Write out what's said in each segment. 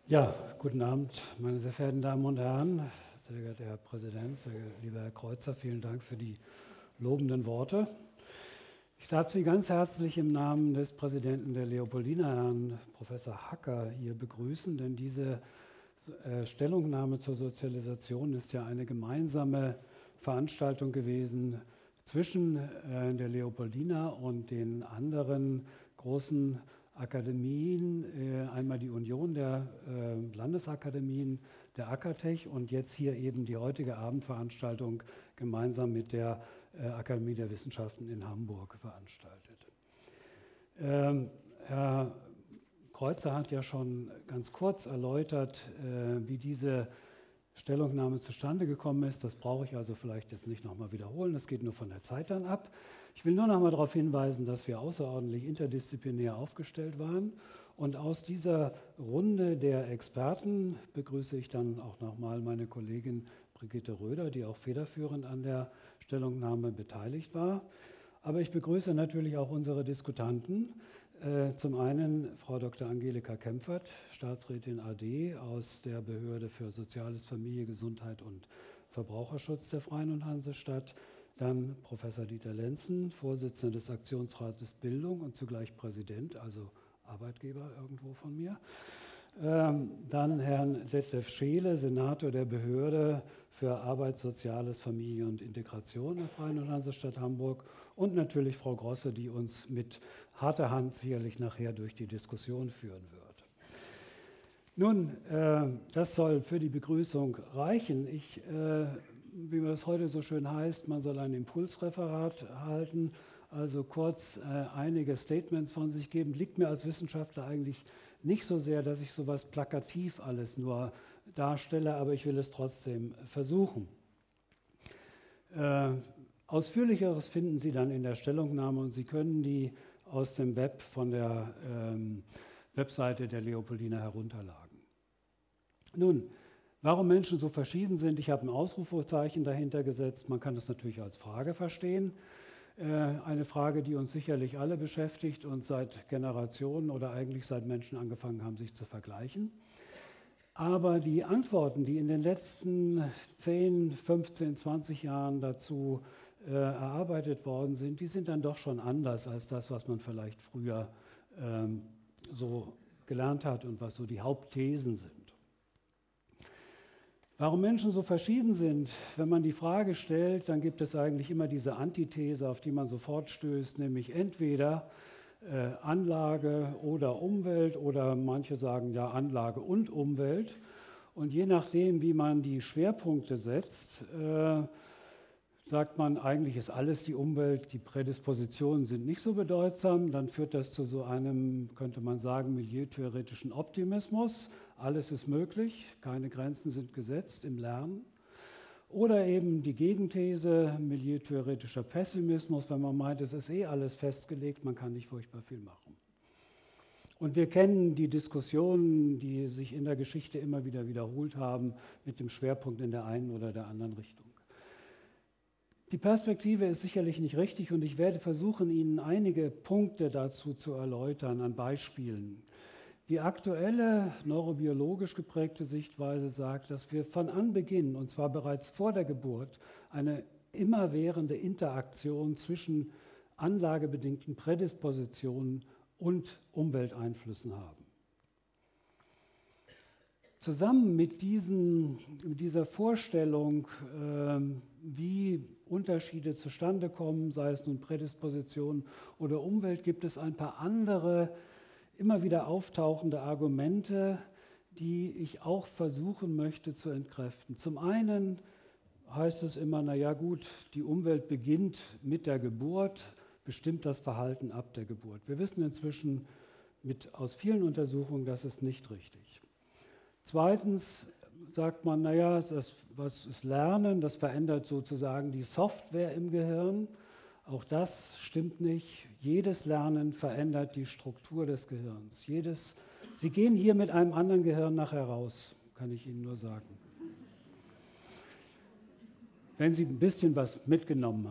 Ja, guten Abend, meine sehr verehrten Damen und Herren, sehr geehrter Herr Präsident, sehr lieber Herr Kreuzer, vielen Dank für die lobenden Worte. Ich darf Sie ganz herzlich im Namen des Präsidenten der Leopoldina, Herrn Professor Hacker, hier begrüßen, denn diese Stellungnahme zur Sozialisation ist ja eine gemeinsame Veranstaltung gewesen zwischen der Leopoldina und den anderen großen Akademien, einmal die Union der Landesakademien, der Akatech und jetzt hier eben die heutige Abendveranstaltung gemeinsam mit der Akademie der Wissenschaften in Hamburg veranstaltet. Herr Kreuzer hat ja schon ganz kurz erläutert, wie diese Stellungnahme zustande gekommen ist. Das brauche ich also vielleicht jetzt nicht nochmal wiederholen, das geht nur von der Zeit dann ab. Ich will nur nochmal darauf hinweisen, dass wir außerordentlich interdisziplinär aufgestellt waren. Und aus dieser Runde der Experten begrüße ich dann auch nochmal meine Kollegin Brigitte Röder, die auch federführend an der Stellungnahme beteiligt war. Aber ich begrüße natürlich auch unsere Diskutanten. Zum einen Frau Dr. Angelika Kempfert, Staatsrätin AD aus der Behörde für Soziales, Familie, Gesundheit und Verbraucherschutz der Freien und Hansestadt. Dann Professor Dieter Lenzen, Vorsitzender des Aktionsrates Bildung und zugleich Präsident, also Arbeitgeber irgendwo von mir. Dann Herrn Detlef Scheele, Senator der Behörde für Arbeit, Soziales, Familie und Integration der Freien und Hansestadt Hamburg und natürlich Frau Grosse, die uns mit harter Hand sicherlich nachher durch die Diskussion führen wird. Nun, das soll für die Begrüßung reichen. Wie das heute so schön heißt, man soll ein Impulsreferat halten, also kurz einige Statements von sich geben. Liegt mir als Wissenschaftler eigentlich nicht so sehr, dass ich sowas plakativ alles nur darstelle, aber ich will es trotzdem versuchen. Ausführlicheres finden Sie dann in der Stellungnahme und Sie können die aus dem Web von der Webseite der Leopoldina herunterladen. Nun, warum Menschen so verschieden sind, ich habe ein Ausrufezeichen dahinter gesetzt. Man kann das natürlich als Frage verstehen. Eine Frage, die uns sicherlich alle beschäftigt und seit Generationen oder eigentlich seit Menschen angefangen haben, sich zu vergleichen. Aber die Antworten, die in den letzten 10, 15, 20 Jahren dazu erarbeitet worden sind, die sind dann doch schon anders als das, was man vielleicht früher so gelernt hat und was so die Hauptthesen sind. Warum Menschen so verschieden sind, wenn man die Frage stellt, dann gibt es eigentlich immer diese Antithese, auf die man sofort stößt, nämlich entweder Anlage oder Umwelt oder manche sagen ja Anlage und Umwelt. Und je nachdem, wie man die Schwerpunkte setzt, sagt man, eigentlich ist alles die Umwelt, die Prädispositionen sind nicht so bedeutsam, dann führt das zu so einem, könnte man sagen, milieutheoretischen Optimismus. Alles ist möglich, keine Grenzen sind gesetzt im Lernen. Oder eben die Gegenthese, milieutheoretischer Pessimismus, wenn man meint, es ist alles festgelegt, man kann nicht furchtbar viel machen. Und wir kennen die Diskussionen, die sich in der Geschichte immer wieder wiederholt haben, mit dem Schwerpunkt in der einen oder der anderen Richtung. Die Perspektive ist sicherlich nicht richtig und ich werde versuchen, Ihnen einige Punkte dazu zu erläutern an Beispielen. Die aktuelle neurobiologisch geprägte Sichtweise sagt, dass wir von Anbeginn, und zwar bereits vor der Geburt, eine immerwährende Interaktion zwischen anlagebedingten Prädispositionen und Umwelteinflüssen haben. Zusammen mit dieser Vorstellung, wie Unterschiede zustande kommen, sei es nun Prädisposition oder Umwelt, gibt es ein paar andere, immer wieder auftauchende Argumente, die ich auch versuchen möchte zu entkräften. Zum einen heißt es immer, naja gut, die Umwelt beginnt mit der Geburt, bestimmt das Verhalten ab der Geburt. Wir wissen inzwischen aus vielen Untersuchungen, das ist nicht richtig. Zweitens sagt man, naja, was ist Lernen, das verändert sozusagen die Software im Gehirn. Auch das stimmt nicht. Jedes Lernen verändert die Struktur des Gehirns. Sie gehen hier mit einem anderen Gehirn nachher raus, kann ich Ihnen nur sagen. Wenn Sie ein bisschen was mitgenommen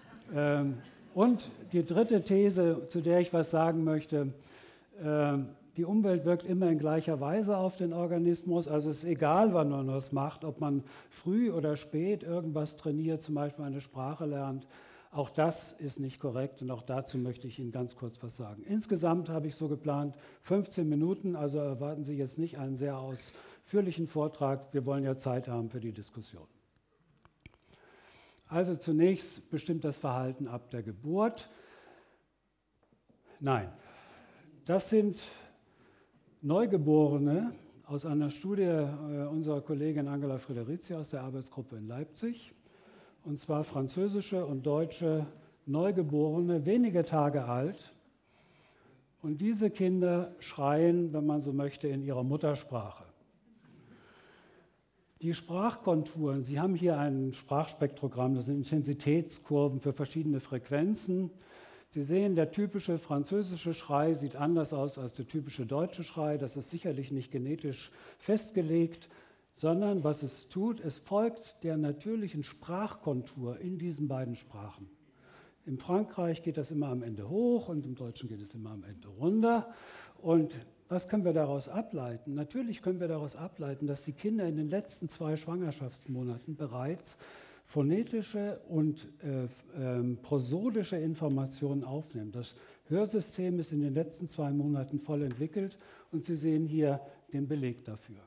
haben. Und die dritte These, zu der ich was sagen möchte, Die Umwelt wirkt immer in gleicher Weise auf den Organismus. Also es ist egal, wann man was macht, ob man früh oder spät irgendwas trainiert, zum Beispiel eine Sprache lernt. Auch das ist nicht korrekt und auch dazu möchte ich Ihnen ganz kurz was sagen. Insgesamt habe ich so geplant 15 Minuten, also erwarten Sie jetzt nicht einen sehr ausführlichen Vortrag. Wir wollen ja Zeit haben für die Diskussion. Also zunächst bestimmt das Verhalten ab der Geburt. Nein, das sind Neugeborene aus einer Studie unserer Kollegin Angela Friederici aus der Arbeitsgruppe in Leipzig. Und zwar französische und deutsche Neugeborene, wenige Tage alt. Und diese Kinder schreien, wenn man so möchte, in ihrer Muttersprache. Die Sprachkonturen, Sie haben hier ein Sprachspektrogramm, das sind Intensitätskurven für verschiedene Frequenzen. Sie sehen, der typische französische Schrei sieht anders aus als der typische deutsche Schrei. Das ist sicherlich nicht genetisch festgelegt, sondern was es tut, es folgt der natürlichen Sprachkontur in diesen beiden Sprachen. In Frankreich geht das immer am Ende hoch und im Deutschen geht es immer am Ende runter. Und was können wir daraus ableiten? Natürlich können wir daraus ableiten, dass die Kinder in den letzten 2 Schwangerschaftsmonaten bereits phonetische und prosodische Informationen aufnehmen. Das Hörsystem ist in den letzten 2 Monaten voll entwickelt und Sie sehen hier den Beleg dafür.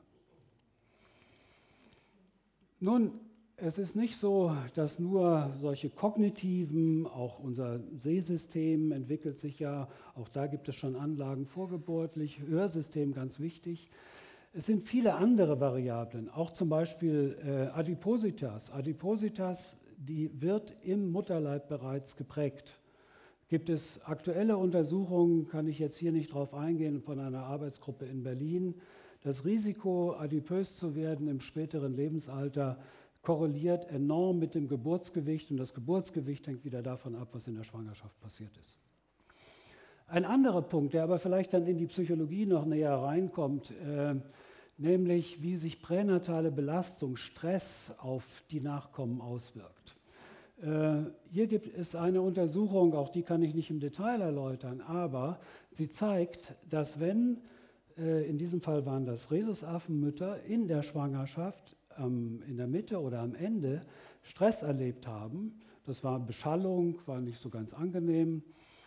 Nun, es ist nicht so, dass nur solche kognitiven, auch unser Sehsystem entwickelt sich ja, auch da gibt es schon Anlagen vorgeburtlich, Hörsystem ganz wichtig. Es sind viele andere Variablen, auch zum Beispiel Adipositas. Adipositas, die wird im Mutterleib bereits geprägt. Gibt es aktuelle Untersuchungen, kann ich jetzt hier nicht drauf eingehen, von einer Arbeitsgruppe in Berlin. Das Risiko, adipös zu werden im späteren Lebensalter, korreliert enorm mit dem Geburtsgewicht und das Geburtsgewicht hängt wieder davon ab, was in der Schwangerschaft passiert ist. Ein anderer Punkt, der aber vielleicht dann in die Psychologie noch näher reinkommt, nämlich wie sich pränatale Belastung, Stress auf die Nachkommen auswirkt. Hier gibt es eine Untersuchung, auch die kann ich nicht im Detail erläutern, aber sie zeigt, dass wenn, in diesem Fall waren das Rhesusaffenmütter, in der Schwangerschaft in der Mitte oder am Ende Stress erlebt haben, das war Beschallung, war nicht so ganz angenehm,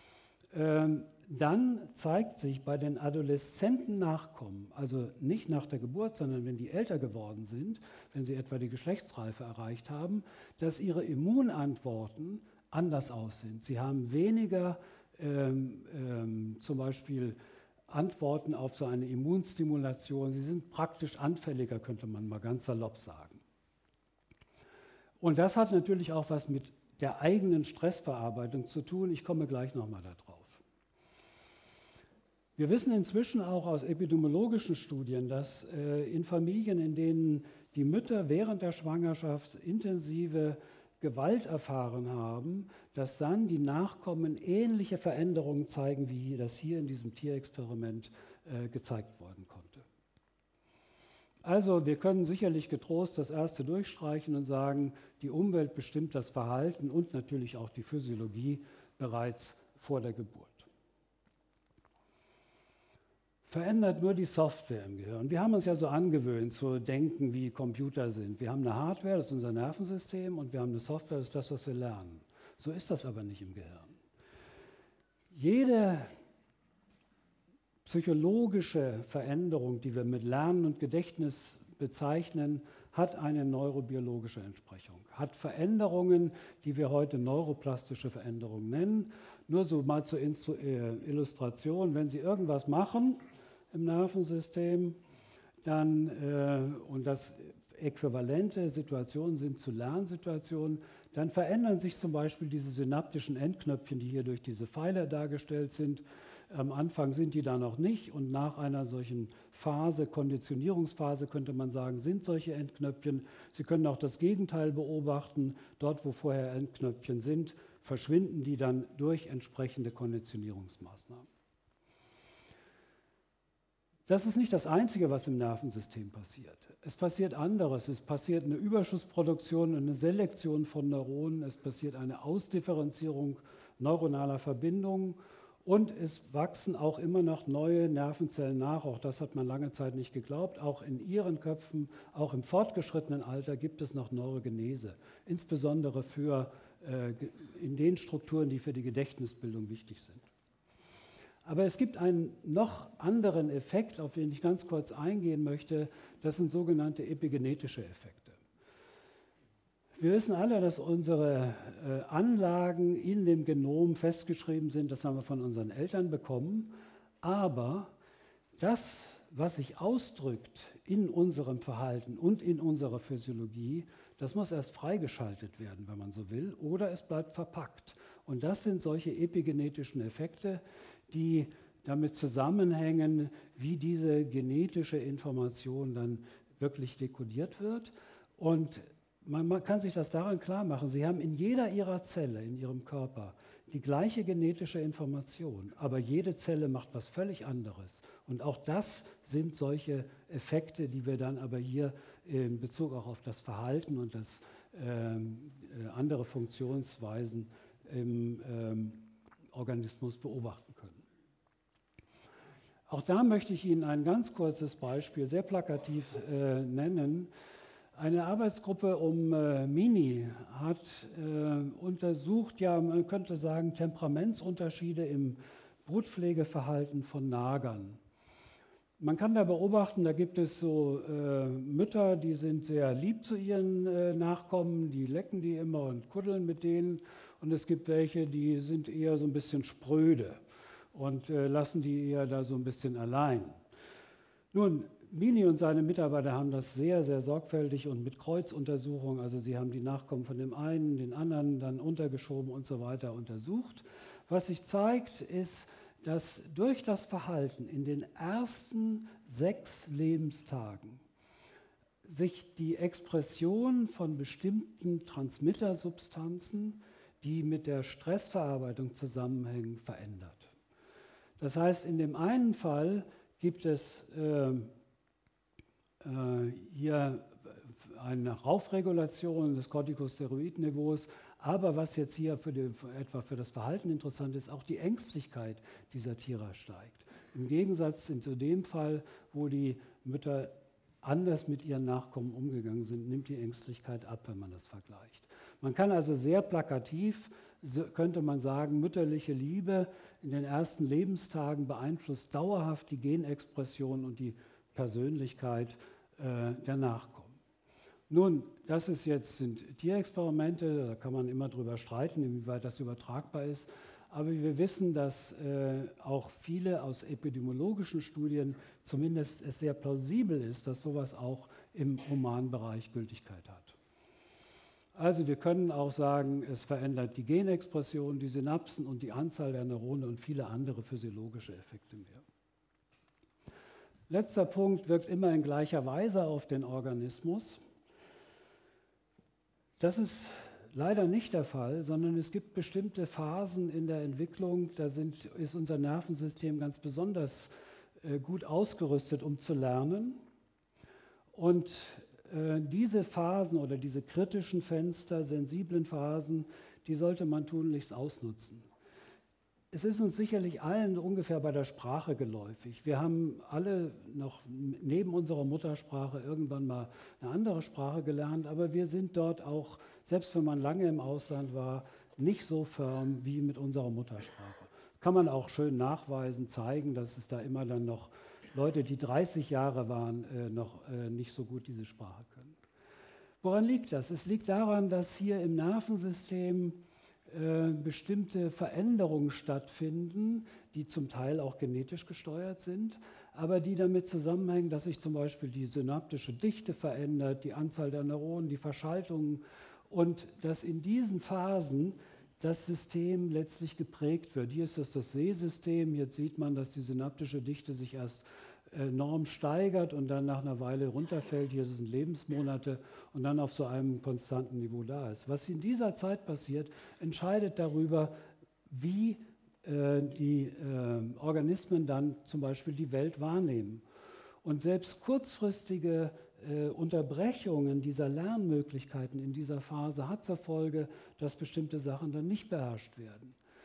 dann zeigt sich bei den adoleszenten Nachkommen, also nicht nach der Geburt, sondern wenn die älter geworden sind, wenn sie etwa die Geschlechtsreife erreicht haben, dass ihre Immunantworten anders aussehen. Sie haben weniger zum Beispiel Antworten auf so eine Immunstimulation. Sie sind praktisch anfälliger, könnte man mal ganz salopp sagen. Und das hat natürlich auch was mit der eigenen Stressverarbeitung zu tun. Ich komme gleich nochmal darauf. Wir wissen inzwischen auch aus epidemiologischen Studien, dass in Familien, in denen die Mütter während der Schwangerschaft intensive Gewalt erfahren haben, dass dann die Nachkommen ähnliche Veränderungen zeigen, wie das hier in diesem Tierexperiment gezeigt worden konnte. Also wir können sicherlich getrost das Erste durchstreichen und sagen, die Umwelt bestimmt das Verhalten und natürlich auch die Physiologie bereits vor der Geburt. Verändert nur die Software im Gehirn. Wir haben uns ja so angewöhnt zu denken, wie Computer sind. Wir haben eine Hardware, das ist unser Nervensystem, und wir haben eine Software, das ist das, was wir lernen. So ist das aber nicht im Gehirn. Jede psychologische Veränderung, die wir mit Lernen und Gedächtnis bezeichnen, hat eine neurobiologische Entsprechung, hat Veränderungen, die wir heute neuroplastische Veränderungen nennen. Nur so mal zur Illustration, wenn Sie irgendwas machen im Nervensystem, dann, und das äquivalente Situationen sind zu Lernsituationen, dann verändern sich zum Beispiel diese synaptischen Endknöpfchen, die hier durch diese Pfeiler dargestellt sind. Am Anfang sind die da noch nicht und nach einer solchen Phase, Konditionierungsphase könnte man sagen, sind solche Endknöpfchen. Sie können auch das Gegenteil beobachten. Dort, wo vorher Endknöpfchen sind, verschwinden die dann durch entsprechende Konditionierungsmaßnahmen. Das ist nicht das Einzige, was im Nervensystem passiert. Es passiert anderes. Es passiert eine Überschuss-Produktion und eine Selektion von Neuronen. Es passiert eine Ausdifferenzierung neuronaler Verbindungen. Und es wachsen auch immer noch neue Nervenzellen nach. Auch das hat man lange Zeit nicht geglaubt. Auch in Ihren Köpfen, auch im fortgeschrittenen Alter gibt es noch Neurogenese. Insbesondere in den Strukturen, die für die Gedächtnisbildung wichtig sind. Aber es gibt einen noch anderen Effekt, auf den ich ganz kurz eingehen möchte. Das sind sogenannte epigenetische Effekte. Wir wissen alle, dass unsere Anlagen in dem Genom festgeschrieben sind. Das haben wir von unseren Eltern bekommen. Aber das, was sich ausdrückt in unserem Verhalten und in unserer Physiologie, das muss erst freigeschaltet werden, wenn man so will, oder es bleibt verpackt. Und das sind solche epigenetischen Effekte, die damit zusammenhängen, wie diese genetische Information dann wirklich dekodiert wird. Und man kann sich das daran klar machen, Sie haben in jeder Ihrer Zelle, in Ihrem Körper, die gleiche genetische Information, aber jede Zelle macht was völlig anderes. Und auch das sind solche Effekte, die wir dann aber hier in Bezug auch auf das Verhalten und das andere Funktionsweisen im Organismus beobachten können. Auch da möchte ich Ihnen ein ganz kurzes Beispiel, sehr plakativ nennen. Eine Arbeitsgruppe um Mini hat untersucht, ja, man könnte sagen, Temperamentsunterschiede im Brutpflegeverhalten von Nagern. Man kann da beobachten, da gibt es so Mütter, die sind sehr lieb zu ihren Nachkommen, die lecken die immer und kuddeln mit denen. Und es gibt welche, die sind eher so ein bisschen spröde und lassen die eher da so ein bisschen allein. Nun, Mini und seine Mitarbeiter haben das sehr, sehr sorgfältig und mit Kreuzuntersuchung, also sie haben die Nachkommen von dem einen, den anderen dann untergeschoben und so weiter untersucht. Was sich zeigt, ist, dass durch das Verhalten in den ersten 6 Lebenstagen sich die Expression von bestimmten Transmittersubstanzen, die mit der Stressverarbeitung zusammenhängen, verändert. Das heißt, in dem einen Fall gibt es hier eine Raufregulation des Corticosteroidniveaus, aber was jetzt hier etwa für das Verhalten interessant ist, auch die Ängstlichkeit dieser Tiere steigt. Im Gegensatz zu dem Fall, wo die Mütter anders mit ihren Nachkommen umgegangen sind, nimmt die Ängstlichkeit ab, wenn man das vergleicht. Man kann also sehr plakativ, könnte man sagen, mütterliche Liebe in den ersten Lebenstagen beeinflusst dauerhaft die Genexpression und die Persönlichkeit der Nachkommen. Nun, sind Tierexperimente, da kann man immer drüber streiten, inwieweit das übertragbar ist, aber wir wissen, dass auch viele aus epidemiologischen Studien zumindest es sehr plausibel ist, dass sowas auch im Humanbereich Gültigkeit hat. Also wir können auch sagen, es verändert die Genexpression, die Synapsen und die Anzahl der Neurone und viele andere physiologische Effekte mehr. Letzter Punkt, wirkt immer in gleicher Weise auf den Organismus. Das ist leider nicht der Fall, sondern es gibt bestimmte Phasen in der Entwicklung, ist unser Nervensystem ganz besonders gut ausgerüstet, um zu lernen. Und diese Phasen oder diese kritischen Fenster, sensiblen Phasen, die sollte man tunlichst ausnutzen. Es ist uns sicherlich allen ungefähr bei der Sprache geläufig. Wir haben alle noch neben unserer Muttersprache irgendwann mal eine andere Sprache gelernt, aber wir sind dort auch, selbst wenn man lange im Ausland war, nicht so firm wie mit unserer Muttersprache. Das kann man auch schön nachweisen, zeigen, dass es da immer dann noch Leute, die 30 Jahre waren, noch nicht so gut diese Sprache können. Woran liegt das? Es liegt daran, dass hier im Nervensystem bestimmte Veränderungen stattfinden, die zum Teil auch genetisch gesteuert sind, aber die damit zusammenhängen, dass sich zum Beispiel die synaptische Dichte verändert, die Anzahl der Neuronen, die Verschaltungen und dass in diesen Phasen das System letztlich geprägt wird. Hier ist das Sehsystem, jetzt sieht man, dass die synaptische Dichte sich erst enorm steigert und dann nach einer Weile runterfällt, hier sind Lebensmonate und dann auf so einem konstanten Niveau da ist. Was in dieser Zeit passiert, entscheidet darüber, wie die Organismen dann zum Beispiel die Welt wahrnehmen. Und selbst kurzfristige Unterbrechungen dieser Lernmöglichkeiten in dieser Phase hat zur Folge, dass bestimmte Sachen dann nicht beherrscht werden.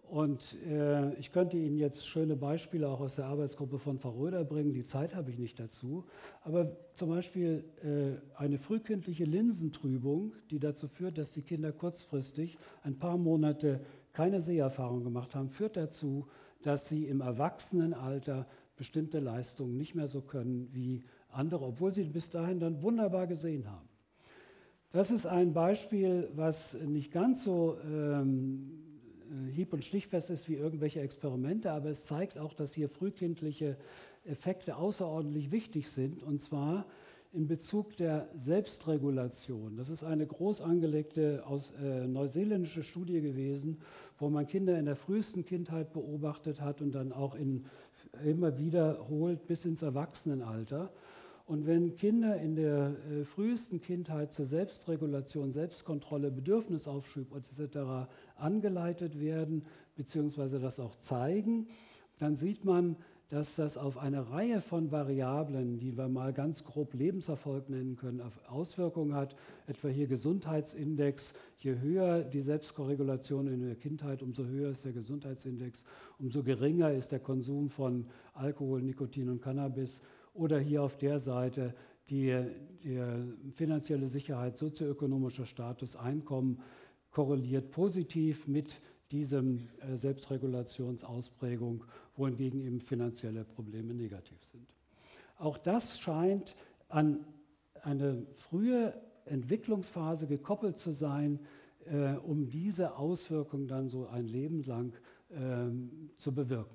Und ich könnte Ihnen jetzt schöne Beispiele auch aus der Arbeitsgruppe von Frau Röder bringen, die Zeit habe ich nicht dazu. Aber zum Beispiel eine frühkindliche Linsentrübung, die dazu führt, dass die Kinder kurzfristig ein paar Monate keine Seherfahrung gemacht haben, führt dazu, dass sie im Erwachsenenalter bestimmte Leistungen nicht mehr so können wie andere, obwohl sie bis dahin dann wunderbar gesehen haben. Das ist ein Beispiel, was nicht ganz so hieb- und stichfest ist wie irgendwelche Experimente, aber es zeigt auch, dass hier frühkindliche Effekte außerordentlich wichtig sind, und zwar in Bezug der Selbstregulation. Das ist eine groß angelegte neuseeländische Studie gewesen, wo man Kinder in der frühesten Kindheit beobachtet hat und dann auch immer wiederholt bis ins Erwachsenenalter. Und wenn Kinder in der frühesten Kindheit zur Selbstregulation, Selbstkontrolle, Bedürfnisaufschub etc. angeleitet werden, beziehungsweise das auch zeigen, dann sieht man, dass das auf eine Reihe von Variablen, die wir mal ganz grob Lebenserfolg nennen können, Auswirkungen hat. Etwa hier Gesundheitsindex. Je höher die Selbstregulation in der Kindheit, umso höher ist der Gesundheitsindex, umso geringer ist der Konsum von Alkohol, Nikotin und Cannabis. Oder hier auf der Seite die finanzielle Sicherheit, sozioökonomischer Status, Einkommen korreliert positiv mit diesem Selbstregulationsausprägung, wohingegen eben finanzielle Probleme negativ sind. Auch das scheint an eine frühe Entwicklungsphase gekoppelt zu sein, um diese Auswirkungen dann so ein Leben lang zu bewirken.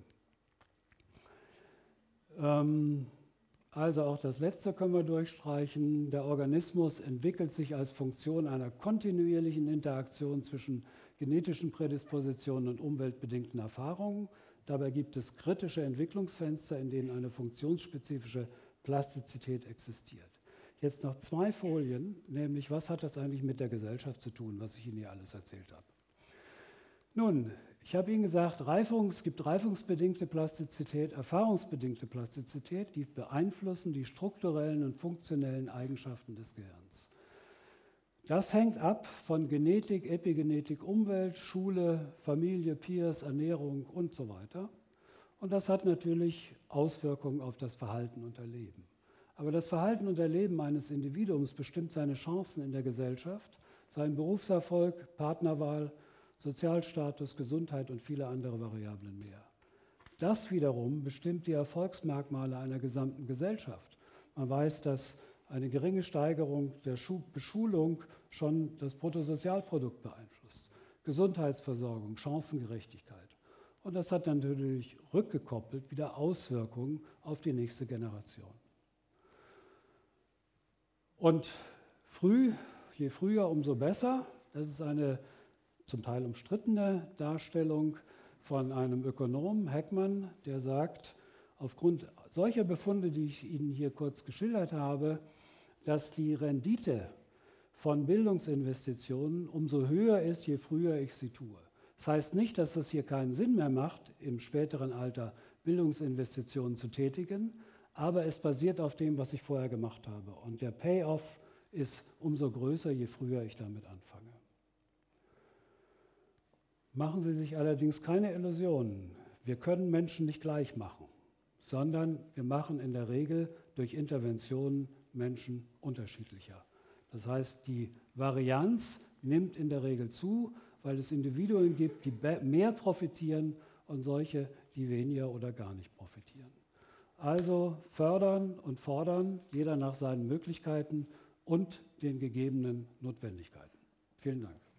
Also auch das Letzte können wir durchstreichen. Der Organismus entwickelt sich als Funktion einer kontinuierlichen Interaktion zwischen genetischen Prädispositionen und umweltbedingten Erfahrungen. Dabei gibt es kritische Entwicklungsfenster, in denen eine funktionsspezifische Plastizität existiert. Jetzt noch 2 Folien, nämlich was hat das eigentlich mit der Gesellschaft zu tun, was ich Ihnen hier alles erzählt habe. Nun, ich habe Ihnen gesagt, es gibt reifungsbedingte Plastizität, erfahrungsbedingte Plastizität, die beeinflussen die strukturellen und funktionellen Eigenschaften des Gehirns. Das hängt ab von Genetik, Epigenetik, Umwelt, Schule, Familie, Peers, Ernährung und so weiter. Und das hat natürlich Auswirkungen auf das Verhalten und Erleben. Aber das Verhalten und Erleben eines Individuums bestimmt seine Chancen in der Gesellschaft, seinen Berufserfolg, Partnerwahl, Sozialstatus, Gesundheit und viele andere Variablen mehr. Das wiederum bestimmt die Erfolgsmerkmale einer gesamten Gesellschaft. Man weiß, dass eine geringe Steigerung der Beschulung schon das Bruttosozialprodukt beeinflusst. Gesundheitsversorgung, Chancengerechtigkeit. Und das hat dann natürlich rückgekoppelt wieder Auswirkungen auf die nächste Generation. Und je früher, umso besser. Das ist eine zum Teil umstrittene Darstellung von einem Ökonomen, Heckman, der sagt, aufgrund solcher Befunde, die ich Ihnen hier kurz geschildert habe, dass die Rendite von Bildungsinvestitionen umso höher ist, je früher ich sie tue. Das heißt nicht, dass es hier keinen Sinn mehr macht, im späteren Alter Bildungsinvestitionen zu tätigen, aber es basiert auf dem, was ich vorher gemacht habe. Und der Payoff ist umso größer, je früher ich damit anfange. Machen Sie sich allerdings keine Illusionen. Wir können Menschen nicht gleich machen, sondern wir machen in der Regel durch Interventionen Menschen unterschiedlicher. Das heißt, die Varianz nimmt in der Regel zu, weil es Individuen gibt, die mehr profitieren und solche, die weniger oder gar nicht profitieren. Also fördern und fordern, jeder nach seinen Möglichkeiten und den gegebenen Notwendigkeiten. Vielen Dank.